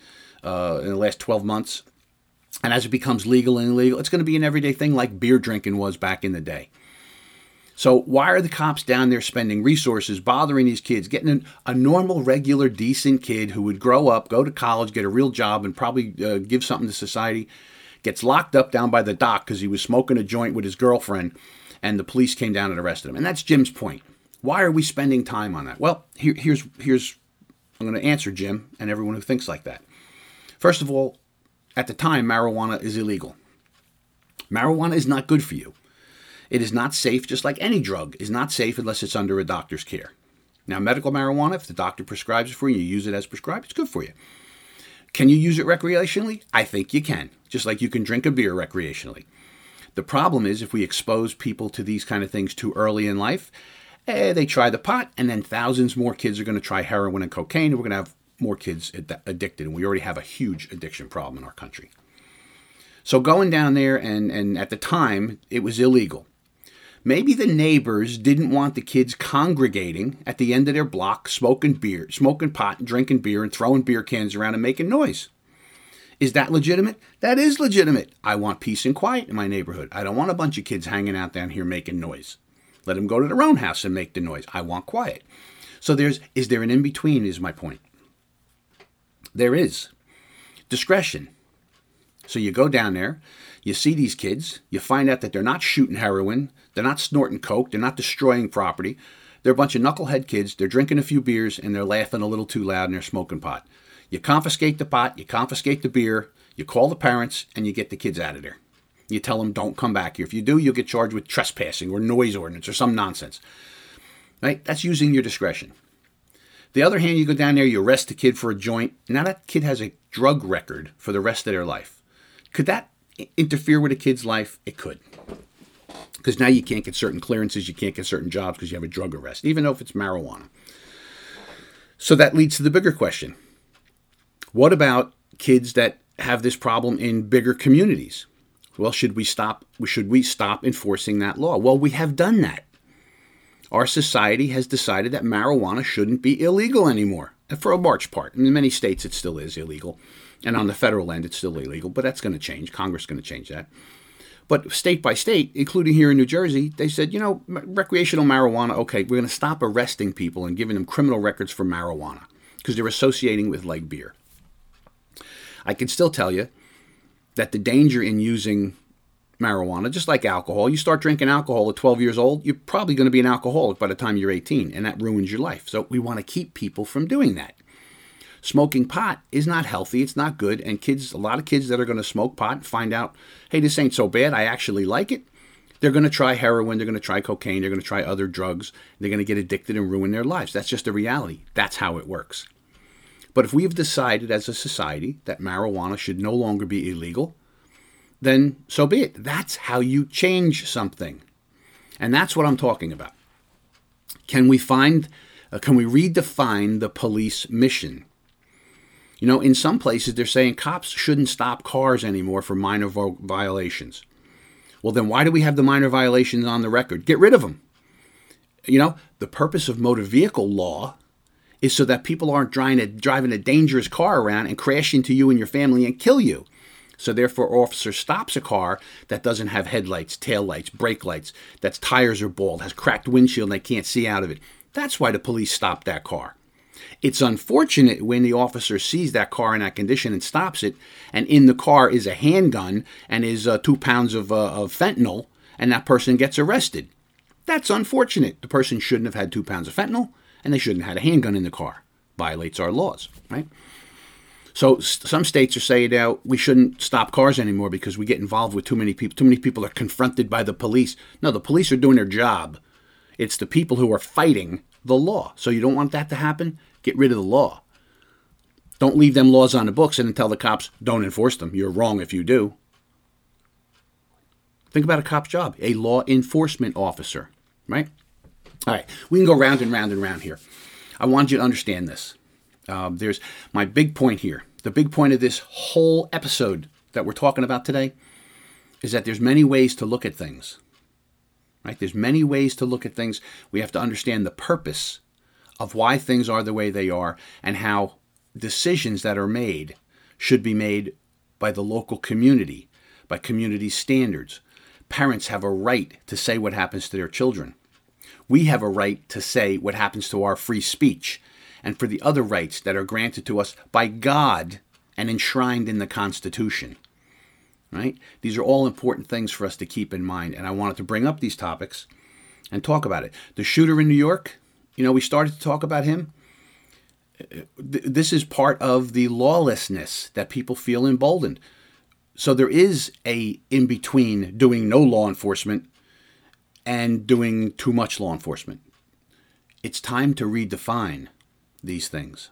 12 months. And as it becomes legal and illegal, it's going to be an everyday thing like beer drinking was back in the day. So why are the cops down there spending resources, bothering these kids, getting a normal, regular, decent kid who would grow up, go to college, get a real job, and probably give something to society, gets locked up down by the dock because he was smoking a joint with his girlfriend, and the police came down and arrested him. And that's Jim's point. Why are we spending time on that? Well, here's I'm going to answer Jim and everyone who thinks like that. First of all, at the time, marijuana is illegal. Marijuana is not good for you. It is not safe, just like any drug is not safe unless it's under a doctor's care. Now, medical marijuana, if the doctor prescribes it for you, you use it as prescribed, it's good for you. Can you use it recreationally? I think you can, just like you can drink a beer recreationally. The problem is if we expose people to these kind of things too early in life, they try the pot, and then thousands more kids are going to try heroin and cocaine, and we're going to have more kids addicted, and we already have a huge addiction problem in our country. So going down there, and at the time, it was illegal. Maybe the neighbors didn't want the kids congregating at the end of their block, smoking pot, and drinking beer, and throwing beer cans around and making noise. Is that legitimate? That is legitimate. I want peace and quiet in my neighborhood. I don't want a bunch of kids hanging out down here making noise. Let them go to their own house and make the noise. I want quiet. So is there an in-between is my point. There is. Discretion. So you go down there, you see these kids, you find out that they're not shooting heroin, they're not snorting coke, they're not destroying property. They're a bunch of knucklehead kids, they're drinking a few beers, and they're laughing a little too loud, and they're smoking pot. You confiscate the pot, you confiscate the beer, you call the parents, and you get the kids out of there. You tell them, don't come back here. If you do, you'll get charged with trespassing or noise ordinance or some nonsense. Right? That's using your discretion. The other hand, you go down there, you arrest the kid for a joint. Now that kid has a drug record for the rest of their life. Could that interfere with a kid's life? It could. Because now you can't get certain clearances, you can't get certain jobs because you have a drug arrest, even though if it's marijuana. So that leads to the bigger question. What about kids that have this problem in bigger communities? Well, should we stop enforcing that law? Well, we have done that. Our society has decided that marijuana shouldn't be illegal anymore, for a large part. In many states, it still is illegal. And on the federal end, it's still illegal, but that's going to change. Congress is going to change that. But state by state, including here in New Jersey, they said, recreational marijuana, okay, we're going to stop arresting people and giving them criminal records for marijuana because they're associating with like beer. I can still tell you that the danger in using marijuana, just like alcohol, you start drinking alcohol at 12 years old, you're probably going to be an alcoholic by the time you're 18, and that ruins your life. So we want to keep people from doing that. Smoking pot is not healthy, it's not good, and a lot of kids that are going to smoke pot and find out, hey, this ain't so bad, I actually like it, they're going to try heroin, they're going to try cocaine, they're going to try other drugs, they're going to get addicted and ruin their lives. That's just a reality. That's how it works. But if we've decided as a society that marijuana should no longer be illegal, then so be it. That's how you change something. And that's what I'm talking about. Can we redefine the police mission? In some places they're saying cops shouldn't stop cars anymore for minor violations. Well, then why do we have the minor violations on the record? Get rid of them. The purpose of motor vehicle law is so that people aren't driving a dangerous car around and crash into you and your family and kill you. So therefore, officer stops a car that doesn't have headlights, taillights, brake lights, that's tires are bald, has cracked windshield and they can't see out of it. That's why the police stopped that car. It's unfortunate when the officer sees that car in that condition and stops it, and in the car is a handgun and is 2 pounds of fentanyl, and that person gets arrested. That's unfortunate. The person shouldn't have had 2 pounds of fentanyl, and they shouldn't have had a handgun in the car. Violates our laws, right? So some states are saying now we shouldn't stop cars anymore because we get involved with too many people. Too many people are confronted by the police. No, the police are doing their job. It's the people who are fighting the law. So you don't want that to happen? Get rid of the law. Don't leave them laws on the books and then tell the cops, don't enforce them. You're wrong if you do. Think about a cop's job, a law enforcement officer, right? All right, we can go round and round and round here. I want you to understand this. There's my big point here. The big point of this whole episode that we're talking about today is that there's many ways to look at things, right? There's many ways to look at things. We have to understand the purpose of why things are the way they are and how decisions that are made should be made by the local community, by community standards. Parents have a right to say what happens to their children. We have a right to say what happens to our free speech and for the other rights that are granted to us by God and enshrined in the Constitution. Right? These are all important things for us to keep in mind, and I wanted to bring up these topics and talk about it. The shooter in New York, we started to talk about him. This is part of the lawlessness that people feel emboldened. So there is a in-between doing no law enforcement and doing too much law enforcement. It's time to redefine these things.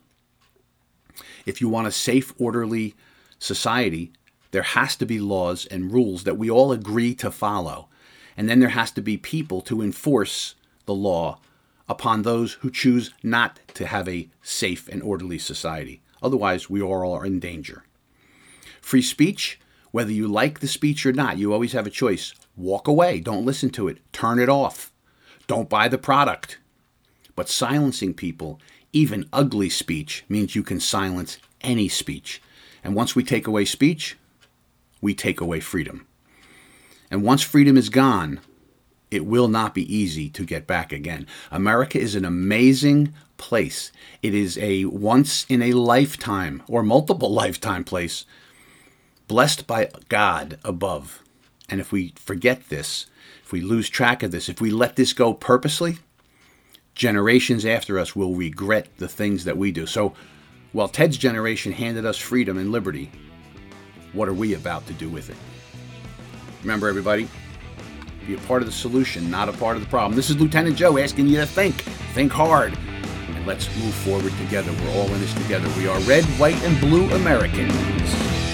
If you want a safe, orderly society, there has to be laws and rules that we all agree to follow. And then there has to be people to enforce the law upon those who choose not to have a safe and orderly society. Otherwise, we all are in danger. Free speech, whether you like the speech or not, you always have a choice. Walk away. Don't listen to it. Turn it off. Don't buy the product. But silencing people, even ugly speech, means you can silence any speech. And once we take away speech, we take away freedom. And once freedom is gone, it will not be easy to get back again. America is an amazing place. It is a once in a lifetime or multiple lifetime place, blessed by God above. And if we forget this, if we lose track of this, if we let this go purposely, generations after us will regret the things that we do. So while Ted's generation handed us freedom and liberty, what are we about to do with it? Remember, everybody, be a part of the solution, not a part of the problem. This is Lieutenant Joe asking you to think hard, and let's move forward together. We're all in this together. We are red, white, and blue Americans.